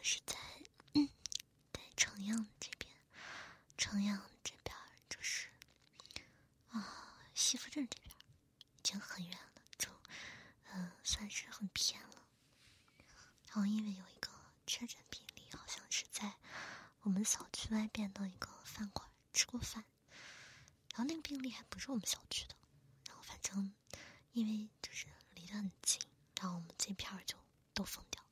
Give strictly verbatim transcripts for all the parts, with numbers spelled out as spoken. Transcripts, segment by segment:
是在嗯，在城阳这边，城阳这边就是啊西府镇这边，已经很远了，就嗯、呃、算是很偏了。然后因为有一个确诊病例，好像是在我们小区外边的一个饭馆吃过饭，然后那个病例还不是我们小区的，然后反正因为就是离得很近，然后我们这片儿就都封掉了。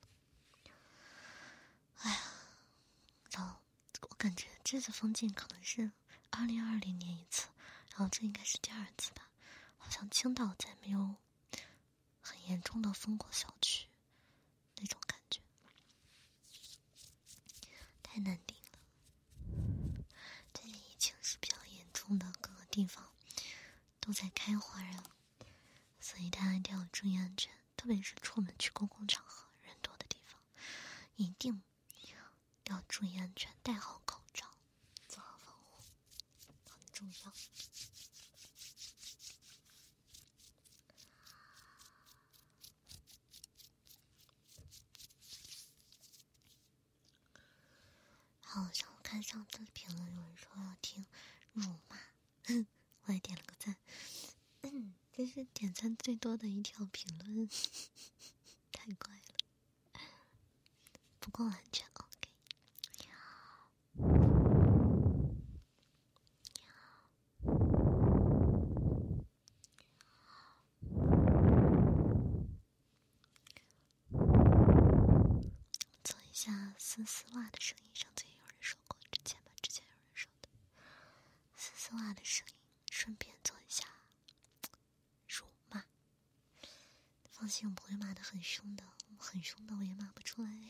哎呀，然后我感觉这次封禁可能是二零二零年一次，然后这应该是第二次吧。好像青岛再没有很严重的封过小区那种感觉，太难顶了。最近疫情是比较严重的，各个地方都在开花呀，所以大家一定要注意安全，特别是出门去公共场合人多的地方，一定要注意安全，戴好口罩，做好防护，很重要。好像我看上次评论有人说要听辱骂，我也点了个赞。嗯，这是点赞最多的一条评论，太怪了，不够安全。OK， 做一下丝丝袜的声音，上次也有人说过，之前吧，之前有人说的丝丝袜的声音，顺便做一下辱骂。放心，我不会骂得很凶的，很凶的我也骂不出来。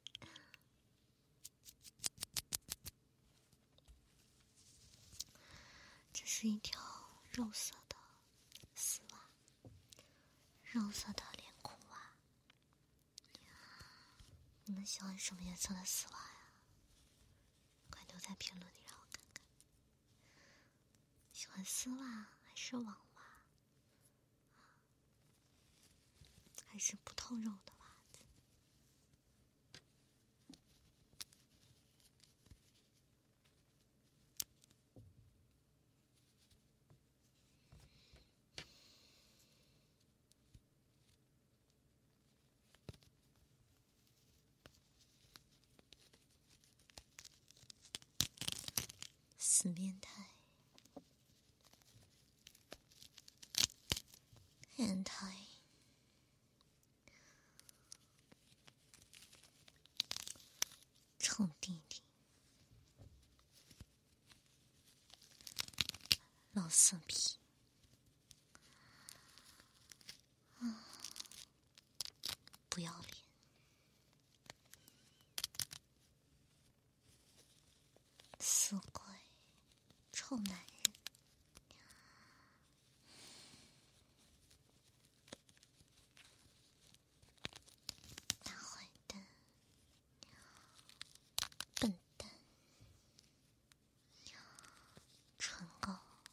这是一条肉色的丝袜，肉色的连裤袜。你们喜欢什么颜色的丝袜呀？快留在评论里让我看看。喜欢丝袜还是网袜？还是不透肉的袜子？死变态，变态，臭弟弟，老色批，啊，不要脸，死鬼，臭男人。大坏蛋，笨蛋，蠢狗。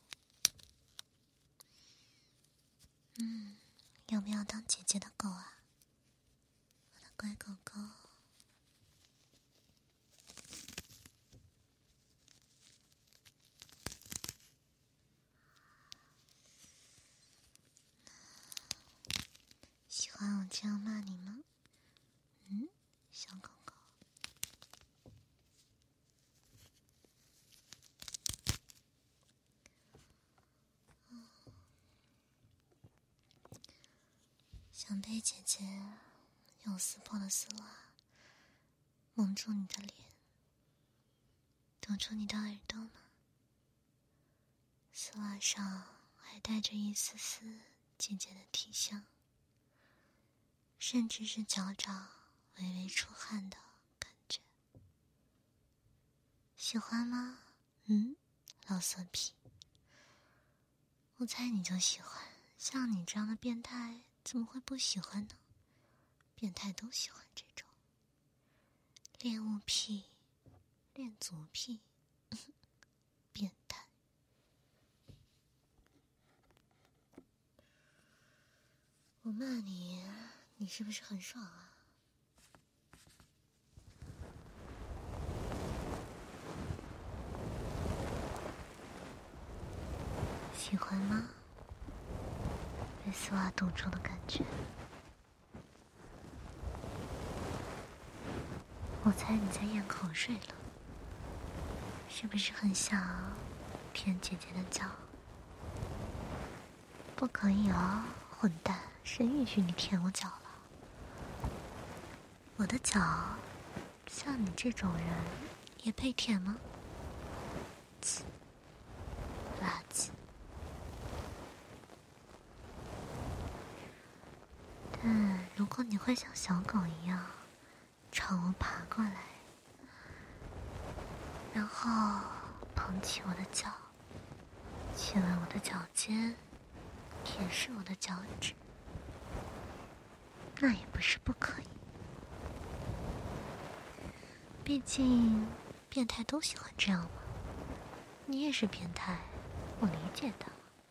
嗯，要不要当姐姐的狗啊？我的乖狗狗。喜欢我这样骂你吗？嗯，小狗狗。想被姐姐用撕破的丝袜蒙住你的脸，堵住你的耳朵吗？丝袜上还带着一丝丝姐姐的体香，甚至是脚掌微微出汗的感觉。喜欢吗？嗯，老色批。我猜你就喜欢，像你这样的变态怎么会不喜欢呢？变态都喜欢这种恋物癖、恋足癖，变态。我骂你，你是不是很爽啊？ 喜欢吗？被丝袜堵住的感觉。我猜你在咽口水了，是不是很想舔姐姐的脚？不可以哦，混蛋！谁允许你舔我脚了？我的脚，像你这种人也配舔吗？切，垃圾！但如果你会像小狗一样朝我爬过来，然后捧起我的脚，亲吻我的脚尖，舔舐我的脚趾，那也不是不可以。毕竟变态都喜欢这样嘛。你也是变态，我理解的。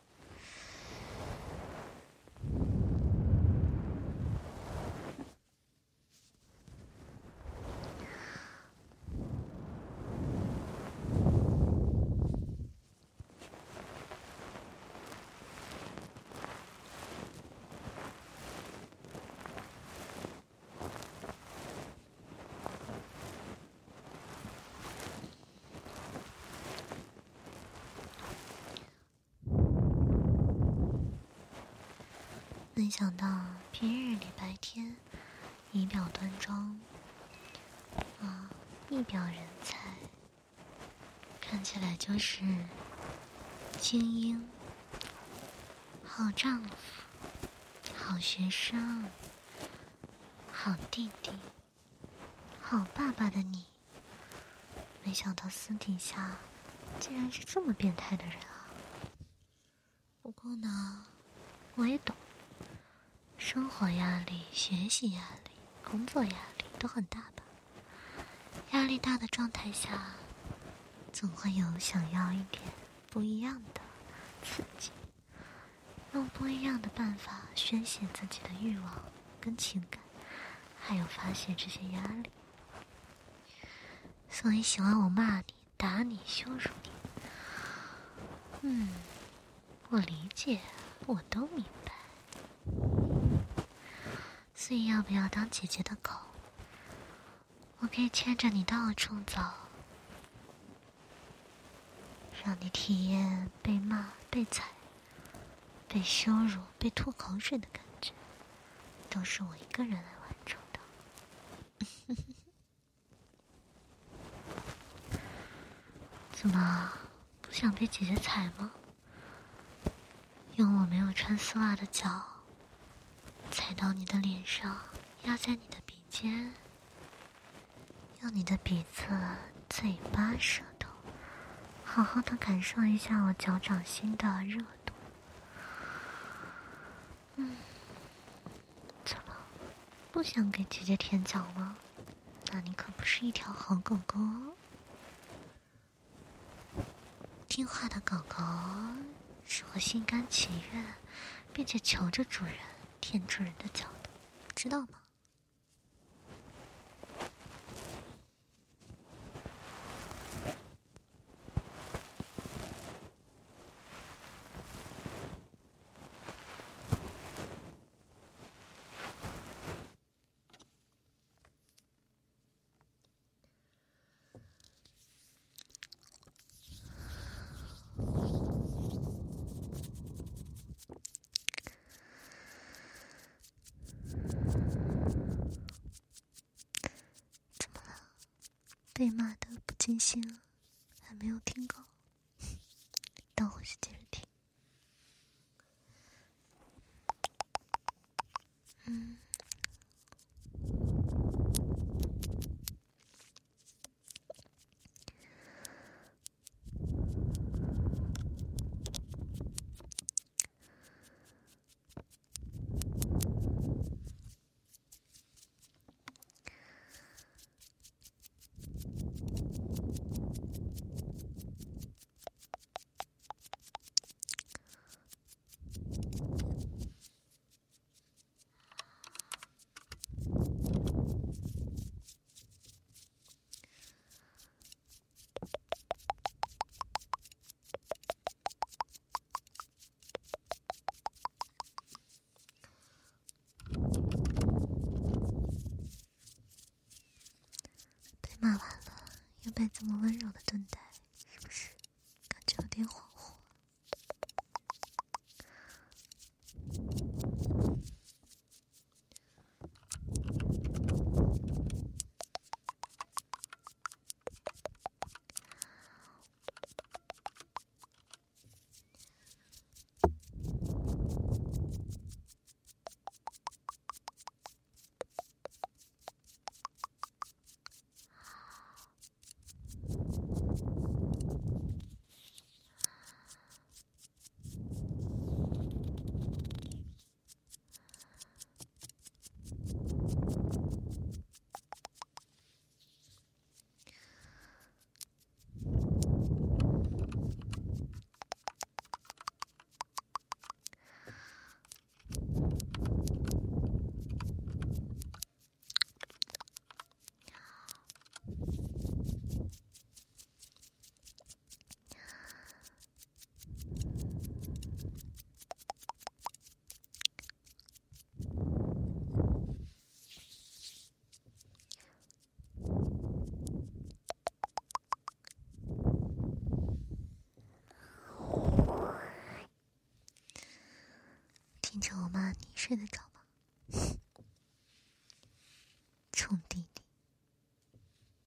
没想到平日里白天仪表端庄，啊，一表人才，看起来就是精英、好丈夫、好学生、好弟弟、好爸爸的你，没想到私底下竟然是这么变态的人啊！不过呢，我也懂。生活压力、学习压力、工作压力都很大吧？压力大的状态下，总会有想要一点不一样的刺激，用不一样的办法宣泄自己的欲望跟情感，还有发泄这些压力。所以喜欢我骂你、打你、羞辱你，嗯，我理解，我都明白。所以要不要当姐姐的狗？我可以牵着你到处走，让你体验被骂、被踩、被羞辱、被吐口水的感觉，都是我一个人来完成的。怎么，不想被姐姐踩吗？用我没有穿丝袜的脚踩到你的脸上，压在你的鼻尖，用你的鼻子、嘴巴、舌头，好好的感受一下我脚掌心的热度。嗯，怎么，不想给姐姐舔脚吗？那你可不是一条好狗狗哦。听话的狗狗是会心甘情愿，并且求着主人舔主人的脚的，知道吗？被骂的不尽兴，还没有听够，等会去接着听。嗯， 骂完了，又被这么温柔的对待，是不是感觉有点恍惚？听着我骂你睡得着